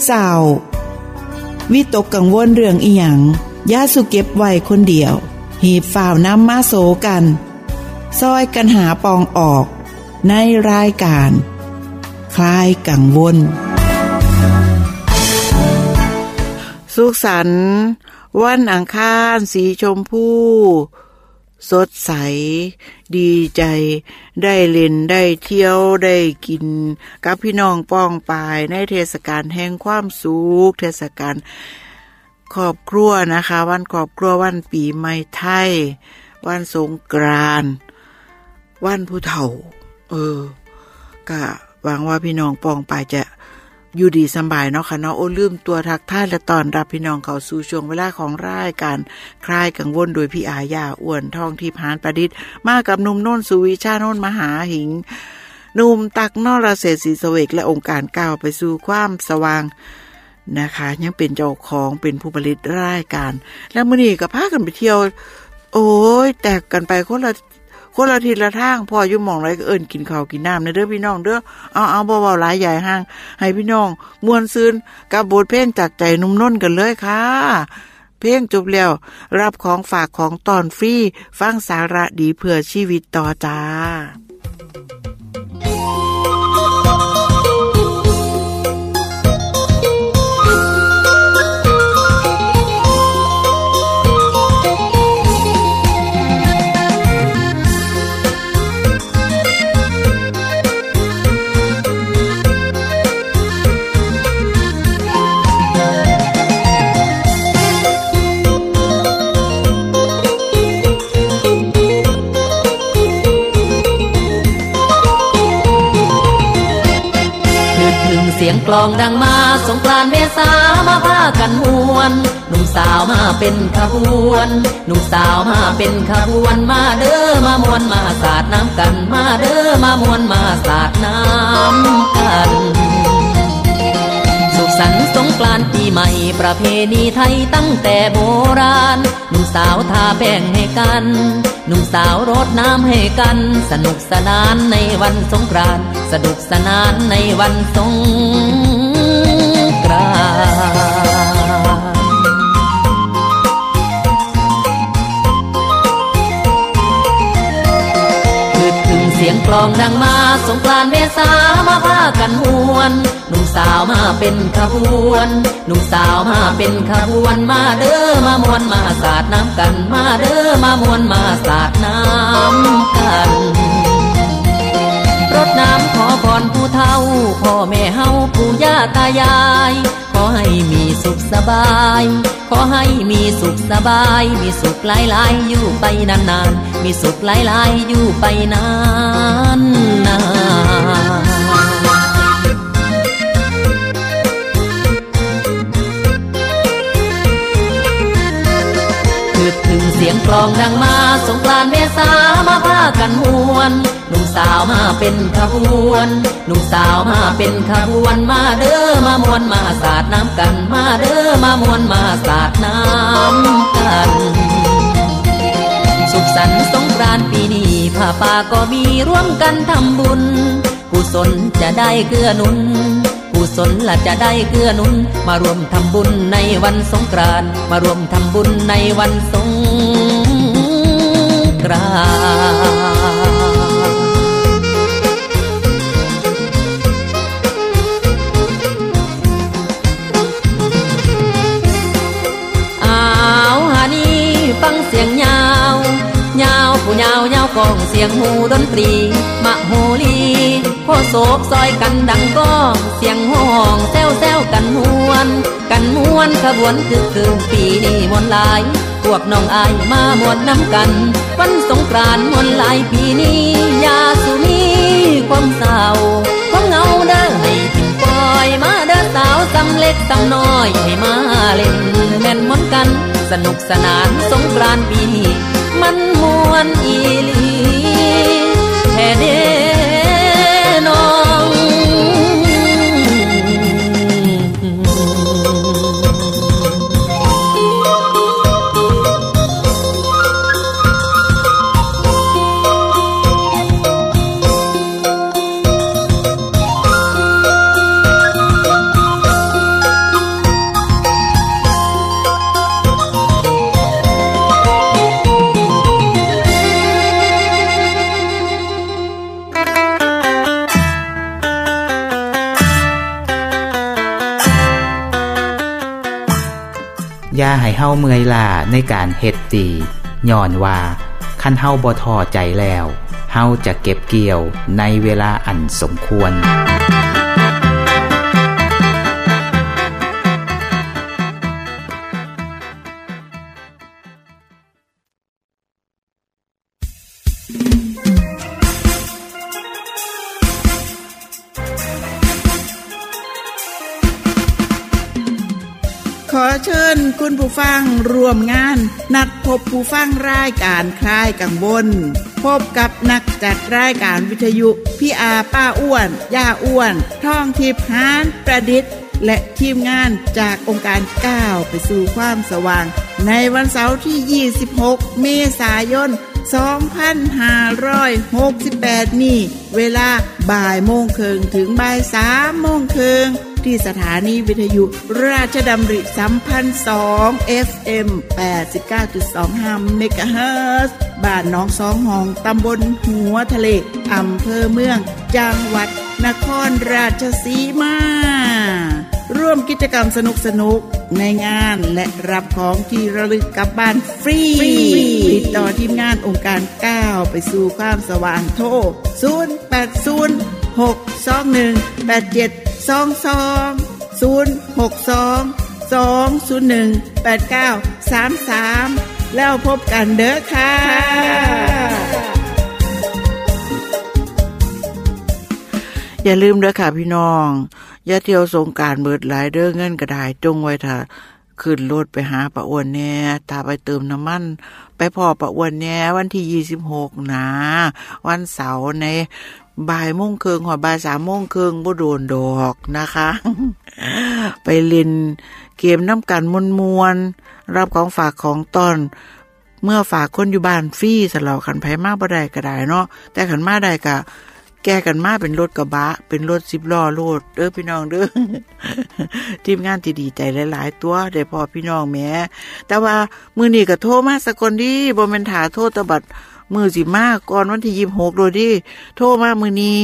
เศร้าวิตกกังวลเรื่องอีหยังอย่าสุเก็บไว้คนเดียวหีบฝ่าวนำมาโสกันซอยกันหาปองออกในรายการคลายกังวลสุขสันต์วันอังคารสีชมพูสดใสดีใจได้เล่นได้เที่ยวได้กินกับพี่น้องป้องปายในเทศกาลแห่งความสุขเทศกาลครอบครัวนะคะวันครอบครัววันปีใหม่ไทยวันสงกรานต์วันผู้เฒ่าก็หวังว่าพี่น้องป้องปายจะอยู่ดีสบายเนาะค่ะเนาะโอ้ลืมตัวทักทายและต้อนรับพี่น้องเข้าสู่ช่วงเวลาของรายการคลายกังวลโดยพี่อาญาอ้วนทองที่พานประดิษฐ์มากับหนุ่มโน่นสุวิชาโน่นมหาหิงหนุ่มตักนรเศรษฐศรีเสวกและองค์การก้าวไปสู่ความสว่างนะคะยังเป็นเจ้าของเป็นผู้ผลิตรายการแล้วมื้อนี้ก็พากันไปเที่ยวโอ้ยแตกกันไปคนละทิศละทางพออยู่หม่องไรก็เอิ้นกินข้าวกินน้ำเด้อพี่น้องเด้อเอาบ่เว้าหลายใหญ่ห้างให้พี่น้องม่วนซื่นกับบทเพลงจากใจหนุ่มน้นกันเลยค่ะเพลงจบแล้วรับของฝากของตอนฟรีฟังสาระดีเพื่อชีวิตต่อจ้าเสียงกลองดังมาสงกรานต์เมษามาพากันมวนหนุ่มสาวมาเป็นขบวนหนุ่มสาวมาเป็นขบวนมาเด้อมามวนมาสาดน้ำกันมาเด้อมามวนมาสาดน้ำกันสุขสันต์สงกรานต์ปีใหม่ประเพณีไทยตั้งแต่โบราณหนุ่มสาวทาแป้งให้กันหนุ่มสาวรดน้ำให้กันสนุกสนานในวันสงกรานต์สนุกสนานในวันสงกรานต์คือถึงเสียงกลองดังมาสงกรานต์เมษามาพากันมวนหนุ่มสาวมาเป็นขบวนหนุ่มสาวมาเป็นขบวนมาเด้อมามวนมาสาดน้ำกันมาเด้อมามวนมาสาดน้ำกันรดน้ำขอพรผู้เฒ่าพ่อแม่เฮาปู่ย่าตายายขอให้มีสุขสบายขอให้มีสุขสบายมีสุขหลายๆอยู่ไปนานๆมีสุขหลายๆอยู่ไปนานถึงเสียงกลองดังมาสงกรานต์เมษามาพากันมวนหนุ่มสาวมาเป็นขบวนหนุ่มสาวมาเป็นขบวนมาเด้อมามวนมาสาดน้ำกันมาเด้อมามวนมาสาดน้ำกันสุขสันต์สงกรานต์ปีนี้ผ้าป่าก็มีร่วมกันทำบุญกุศลจะได้เกื้อหนุนกุศลละจะได้เกื้อหนุนมารวมทำบุญในวันสงกรานต์มารวมทำบุญในวันสงกรานต์ฟังเสียงยาวยาวผู้ยาวยาวกองเสียงหูดนตรีมโหรีพ่อโศกซอยกันดังก้องเสียงห้องแซวแซวกันม่วนขบวนคือปีนี้มวนหลายพวกน้องอายมามวนน้ำกันวันสงกรานต์มวนหลายปีนี้ยาสุนีความเศร้าความเหงาเด้อให้ทิ้งปล่อยมาเด้อสาวซ้ำเล็กซ้ำน้อยให้มาเล่นแม่นมวนกันสนุกสนานสงกรานต์ปีนี้มันม่วนอีหลีแท้เด้น้องอย่าให้เฮาเมื่อยล้าในการเฮ็ดดีย้อนว่าคันเฮาบ่ท้อใจแล้วเฮาจะเก็บเกี่ยวในเวลาอันสมควรขอเชิญคุณผู้ฟังร่วมงานนัดพบผู้ฟังรายการคลายกังวลพบกับนักจัดรายการวิทยุพี่อาป้าอ้วนย่าอ้วนท่องทิพย์หานประดิษฐ์และทีมงานจากองค์การก้าวไปสู่ความสว่างในวันเสาร์ที่26เมษายน2568นี้เวลาบ่ายโมงครึ่งถึงบ่าย3โมงครึ่งที่สถานีวิทยุราชดำริสัมพันธ์2 FM 89.25 เมกะเฮิรตซ์บ้านหนองสองหองตำบลหัวทะเลอำเภอเมืองจังหวัดนครราชสีมาร่วมกิจกรรมสนุกๆในงานและรับของที่ระลึกกลับบ้านฟรีติดต่อทีมงานองค์การก้าวไปสู่ความสว่างโทร082-621-8722 แล้วพบกันเด้อค่ะอย่าลืมเด้อค่ะพี่น้องอย่าเที่ยวสงกรานต์เบิดหลายเด้อเงินก็ได้จงไว้ถ้าขึ้นรถไปหาป้าอ้วนแน่ถ้าไปเติมน้ำมันไปพ่อป้าอ้วนแน่วันที่26นะวันเสาร์ในบ่ายโมงครึ่งหรือบ่าย3โมงครึ่งบ่โดนดอกนะคะ ไปเล่นเกมน้ำกันมวนๆรับของฝากของต้อนเมื่อฝากคนอยู่บ้านฟรีสำหรับคันไผมาบ่ได้ก็ได้เนาะแต่คันมาได้ก็แก้กันมาเป็นรถกระบะเป็นรถ10ล้อโลดเด้อพี่น้องเด้อ ทีมงานที่ดีใจหลายๆตัวได้พอพี่น้องแหมแต่ว่ามื้อนี้ก็โทรมาสักคนดีบ่แม่นท่าโทรตะบัดมื้อสิมาก่อนวันที่26โลดดิโทรมามื้อนี้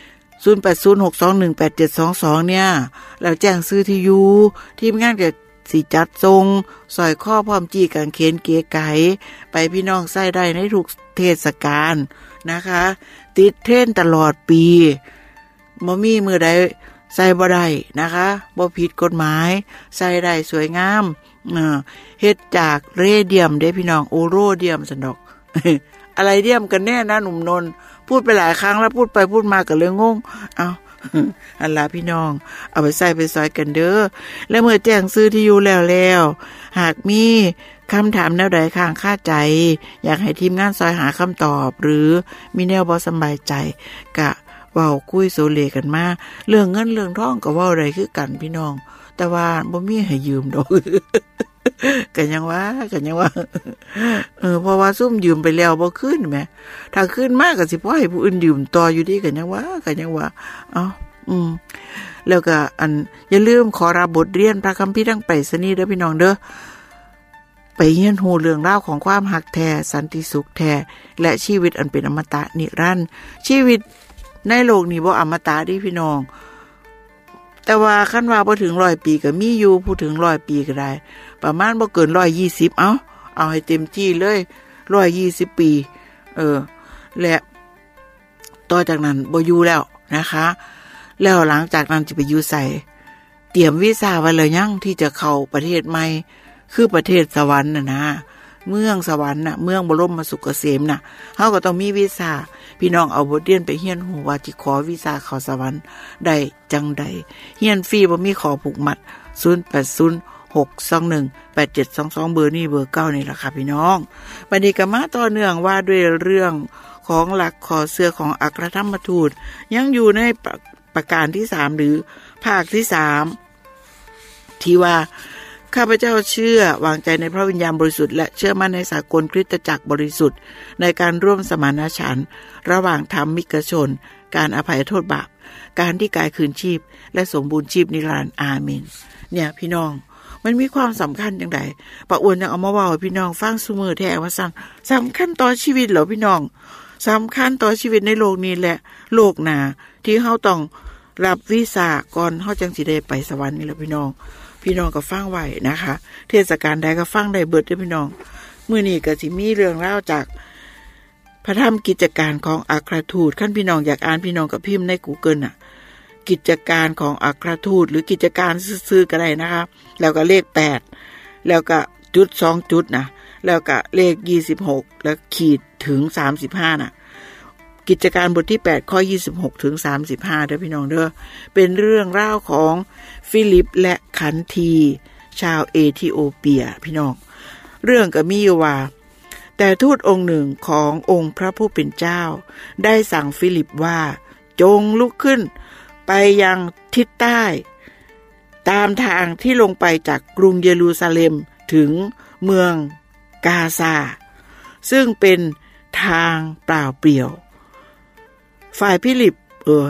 0806218722เนี่ยแล้วแจ้งซื้อที่อยู่ทีมงานก็สิจัดส่งสร้อยคอพร้อมจี้กางเขนเก๋ไก๋ไปพี่น้องใส่ได้ในทุกเทศกาลนะคะติดเทรนด์ตลอดปีบ่มีมื้อใดใส่บ่ได้นะคะบ่ผิดกฎหมายใส่ได้สวยงามเฮ็ดจากเรเดียมเด้พี่น้องโอโรเดียมซั่นดอก อะไรเดียมกันแน่นะหนุ่มนนท์พูดไปหลายครั้งแล้วพูดไปพูดมาก็เลยงงเอาอันล่ะพี่น้องเอาไปใส่ไปซอยกันเด้อแล้วเมื่อแจ้งซื้อที่อยู่แล้วหากมีคำถามแนวใดข้างคาใจอยากให้ทีมงานซอยหาคำตอบหรือมีแนวบ่สบายใจกะเว้าคุยโซเลกันมาเรื่องเงินเรื่องทองก็เว้าได้คือกันพี่น้องแต่ว่าบ่มีให้ยืมดอก กันยังว่าเพราะว่าซุ่มยืมไปแล้วบ่คืนแหมถ้าคืนมากก็สิพอให้ผู้อื่นยืมต่ออยู่ดีกันยังว่าเอ้าแล้วก็อันอย่าลืมขอรับบทเรียนพระคัมภีร์ทางไปรษณีย์เด้อพี่น้องเด้อไปเรียนรู้เรื่องราวของความหักแท้สันติสุขแท้และชีวิตอันเป็นอมตะนิรันดร์ชีวิตในโลกนี้บ่อมตะดิพี่น้องแต่ว่าคันว่าบ่ถึง100ปีก็มีอยู่ผู้ถึง100ปีก็ได้ประมาณบ่เกิน120เอาให้เต็มที่เลย120ปีและต่อจากนั้นบ่อยู่แล้วนะคะแล้วหลังจากนั้นจะไปอยู่ไสเตรียมวีซ่าไว้แล้วยังที่จะเข้าประเทศใหม่คือประเทศสวรรค์นะเมืองสวรรค์น่ะเมืองบรมสุขเกษมน่ะเฮาก็ต้องมีวีซ่าพี่น้องเอาบทเรียนไปเรียนรู้ว่าสิขอวีซ่าเข้าสวรรค์ได้จังใดเรียนฟรีบ่มีขอผูกมัด0806218722เบอร์นี้เบอร์9นี่ล่ะค่ะพี่น้องบัดนี้ก็มาต่อเนื่องว่าด้วยเรื่องของหลักข้อเสื่อของอัครธรรมทูตยังอยู่ในประการที่3หรือภาคที่3ที่ว่าข้าพเจ้าเชื่อวางใจในพระวิญญาณบริสุทธิ์และเชื่อมั่นในสากลคริสตจักรบริสุทธิ์ในการร่วมสมานฉันท์ระหว่างธรรมิกชนการอภัยโทษบาปการที่กายคืนชีพและสมบูรณ์ชีพนิรันดร์อาเมนเนี่ยพี่น้องมันมีความสำคัญจังได๋ป้าอ้วนยังเอามาเว้าให้พี่น้องฟังซุมื้อแท้ว่าซั่นสำคัญต่อชีวิตเหรอพี่น้องสำคัญต่อชีวิตในโลกนี้และโลกหน้าที่เฮาต้องรับวีซ่าก่อนเฮาจังสิได้ไปสวรรค์นี่แหละพี่น้องพี่น้องก็ฟังไว้นะคะเทศกาลใดก็ฟังได้เบิดเด้อพี่น้องมื้อนี้ก็สิมีเรื่องราวจากพระธรรมกิจการของอัครทูตคันพี่น้องอยากอ่านพี่น้องก็พิมพ์ใน Google น่ะกิจการของอัครทูตหรือกิจการซื่อๆก็ได้นะคะแล้วก็เลข8แล้วก็จุด2จุดนะแล้วก็เลข26แล้วขีดถึง35น่ะกิจการบทที่8ข้อ26ถึง35เด้อพี่น้องเด้อเป็นเรื่องราวของฟิลิปและขันธีชาวเอธิโอเปียพี่น้องเรื่องก็มีอยู่ว่าแต่ทูตองค์หนึ่งขององค์พระผู้เป็นเจ้าได้สั่งฟิลิปว่าจงลุกขึ้นไปยังทิศใต้ตามทางที่ลงไปจากกรุงเยรูซาเล็มถึงเมืองกาซาซึ่งเป็นทางเปล่าเปลี่ยวฝ่ายฟิลิป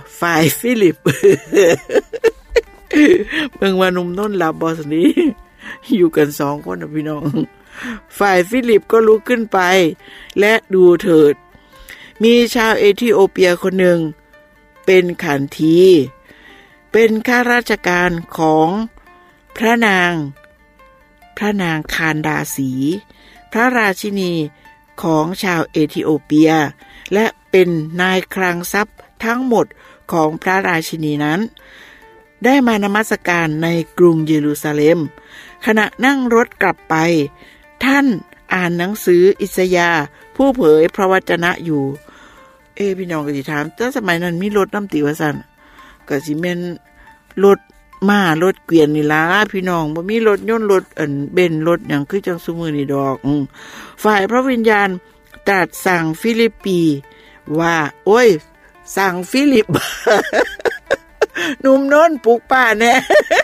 เมืองวานุ่มน้นหลับบอสนี้อยู่กัน2คนนะพี่น้องฝ่ายฟิลิปก็ลุกขึ้นไปและดูเถิดมีชาวเอธิโอเปียคนหนึ่งเป็นขันธีเป็นข้าราชการของพระนางคานดาสีพระราชินีของชาวเอธิโอเปียและเป็นนายคลังทรัพย์ทั้งหมดของพระราชินีนั้นได้มานมัสการในกรุงเยรูซาเล็มขณะนั่งรถกลับไปท่านอ่านหนังสืออิสยาห์ผู้เผยพระวจนะอยู่พี่น้องก็สิถามแต่สมัยนั้นมีรถน้ำติว่าซั่นก็สิแม่นรถม้ารถเกวียนนี่ล่ะพี่น้องบ่มีรถยนต์รถเบนซ์รถหยังคือจังซุมื้อนี้ดอกฝ่ายพระวิญญาณตรัสสั่งฟิลิปปีว่าโอ้ยสั่งฟิลิป หนุ่มโน้นปลูกป่าแน่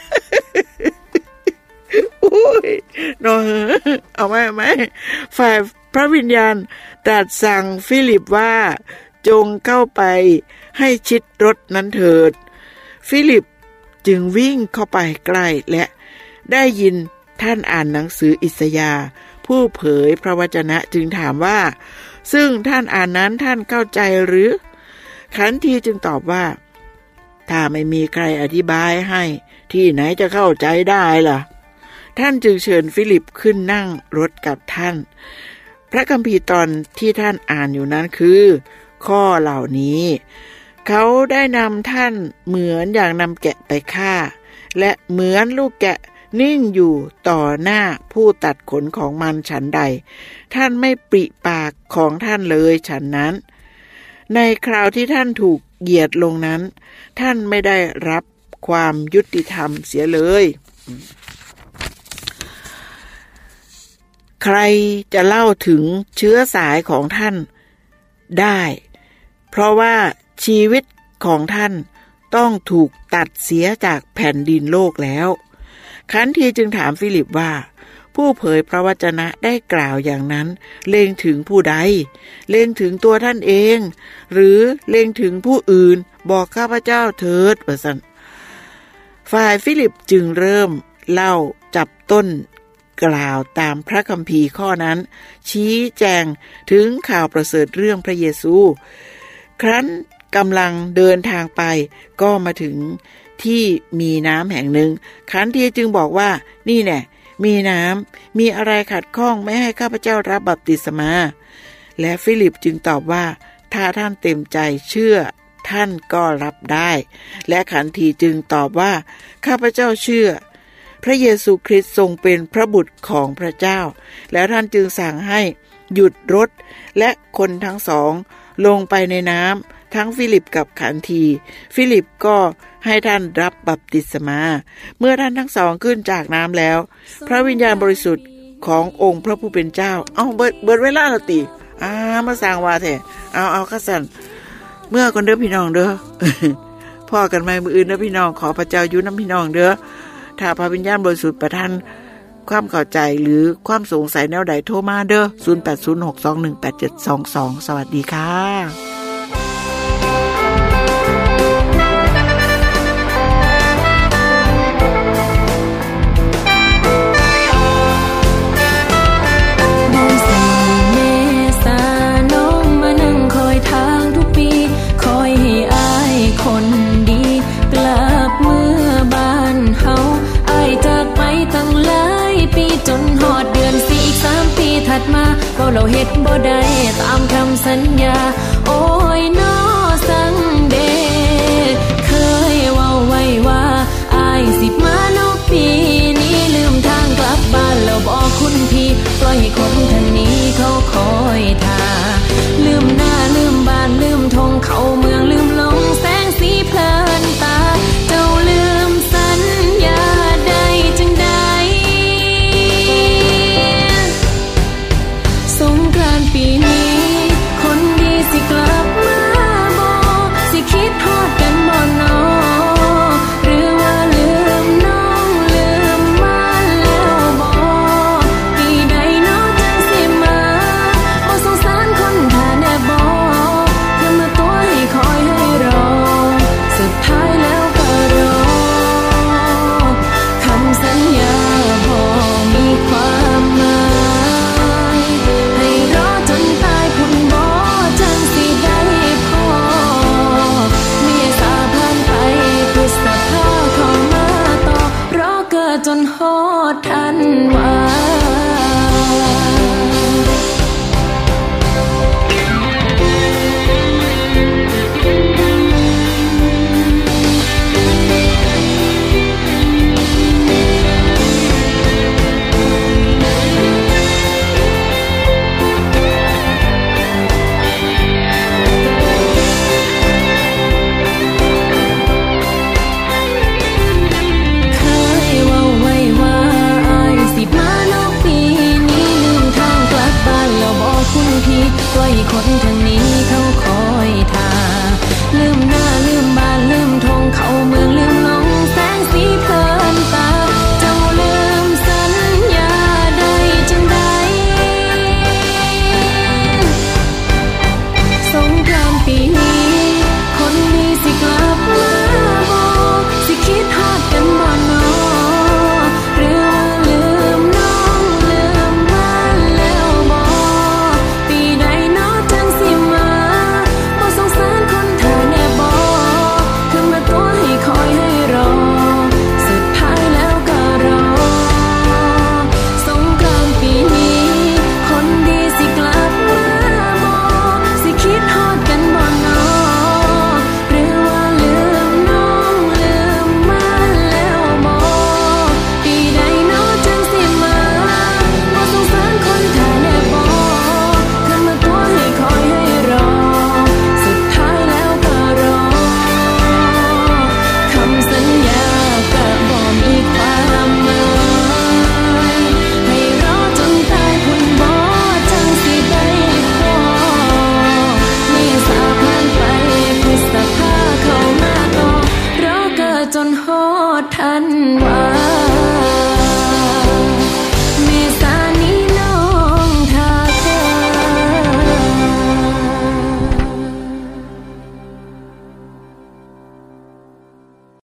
โอ้ยน้องเอาไหมฝ่ายพระวิญญาณตรัสสั่งฟิลิปว่าจงเข้าไปให้ชิดรถนั้นเถิดฟิลิปจึงวิ่งเข้าไปใกล้และได้ยินท่านอ่านหนังสืออิสยาห์ผู้เผยพระวจนะจึงถามว่าซึ่งท่านอ่านนั้นท่านเข้าใจหรือขันธีจึงตอบว่าถ้าไม่มีใครอธิบายให้ที่ไหนจะเข้าใจได้ล่ะท่านจึงเชิญฟิลิปขึ้นนั่งรถกับท่านพระคัมภีร์ตอนที่ท่านอ่านอยู่นั้นคือข้อเหล่านี้เขาได้นำท่านเหมือนอย่างนำแกะไปฆ่าและเหมือนลูกแกะนิ่งอยู่ต่อหน้าผู้ตัดขนของมันฉันใดท่านไม่ปริปากของท่านเลยฉันนั้นในคราวที่ท่านถูกเหยียดลงนั้นท่านไม่ได้รับความยุติธรรมเสียเลยใครจะเล่าถึงเชื้อสายของท่านได้เพราะว่าชีวิตของท่านต้องถูกตัดเสียจากแผ่นดินโลกแล้วขันธีจึงถามฟิลิปว่าผู้เผยพระวจนะได้กล่าวอย่างนั้นเล็งถึงผู้ใดเล็งถึงตัวท่านเองหรือเล็งถึงผู้อื่นบอกข้าพเจ้าเถิดว่าซั่นฝ่ายฟิลิปจึงเริ่มเล่าจับต้นกล่าวตามพระคัมภีร์ข้อนั้นชี้แจงถึงข่าวประเสริฐเรื่องพระเยซูครั้นกำลังเดินทางไปก็มาถึงที่มีน้ำแห่งหนึ่งขันธีจึงบอกว่านี่แน่มีน้ำมีอะไรขัดข้องไม่ให้ข้าพเจ้ารับบัพติศมาและฟิลิปจึงตอบว่าถ้าท่านเต็มใจเชื่อท่านก็รับได้และขันธีจึงตอบว่าข้าพเจ้าเชื่อพระเยซูคริสต์ทรงเป็นพระบุตรของพระเจ้าแล้วท่านจึงสั่งให้หยุดรถและคนทั้งสองลงไปในน้ำทั้งฟิลิปกับขันธีฟิลิปก็ให้ท่านรับบัพติศมาเมื่อท่านทั้งสองขึ้นจากน้ำแล้วพระวิญญาณบริสุทธิ์ขององค์พระผู้เป็นเจ้าเบิดเวลาแล้วติมาสร้างว่าแท้เอาคัสั่นเมื่อก่อนเด้อพี่น้องเด้อ พ่อกันใหม่มื้ออื่นเด้อพี่น้องขอพระเจ้าอยู่นำพี่น้องเด้อถ้าพระวิญญาณบริสุทธิ์ประทานความเข้าใจหรือความสงสัยแนวใดโทรมาเด้อ0806218722สวัสดีค่ะคนดีกลับเมื่อบ้านเฮาอ้ายจากไปจนฮอดเดือน4อีก3ปีถัดมาเว้าเราเฮ็ดบ่ได้ตามคำสัญญาโอ้ยน้อสังเดเคยเว้าไว้ว่าอายสิมาเนาะปีนี้ลืมทางกลับบ้านแล้วบอกคุณพี่ปล่อยให้คนทางนี้เขาคอยท่าลืมหน้าลืมบ้านลืมทงเข้าเมืองลืมลงแสงสีเพลินตาเจ้าลืมสัญญาได้จังใดสงกรานต์ปีนี้คนดีสิกลับมาบ่สิคิดฮอดกันบ่น้อหรือว่าลืมน้องลืมมาแล้วบ่ปีใดน้องจังสิมาบ่สงสารคนท่าแน่บ่คือมาตัวให้คอยให้รอสุดท้ายแล้วก็รอคำสัญญาบ่มีความหมายให้รอจนตายพุ่นบ่จังสิได้พอเมษาผ่านไปพฤษภาเข้ามาต่อรอเกิดจนฮอดธันวาเคยเว้าไว้ว่าอายสิมาเนาะปีนี้ลืมทางกลับบ้านแล้วบอกคุณพี่ปล่อยให้คนทางนี้เขาคอยท่าลืมหน้าลืมบ้านลืมทงเข้าเมืองลืมลงแสงสีเพลินตาเจ้าลืมสัญญาได้จังใดสงกรานต์ปีนี้คนดีสิกลับมาบ่สิคิดฮอดกันบ่น้อหรือว่าลืมน้องลืมมาแล้วบ่ปีใดน้อจังสิมาบ่สงสารคนท่าแน่บ่คือมาตัวให้คอยให้รอสุดท้ายแล้วก็รอสงกรานต์ปีนี้คนดีสิกลับมาบ่สิคิดฮอดกันบ่น้อหรือว่าลืมน้องลืมมาแล้วบ่ปีใดน้อจังสิมาบ่สงสารคนท่าแน่บ่คือมาตัวให้คอยให้รอสุดท้ายแล้วก็รอคำสัญญาก็บ่มีความหมายให้รอจนตายพุ่นบ่จังสิได้พอเมษาผ่านไปพฤษภาเข้ามาต่อรอเกิดจนฮอดธันวา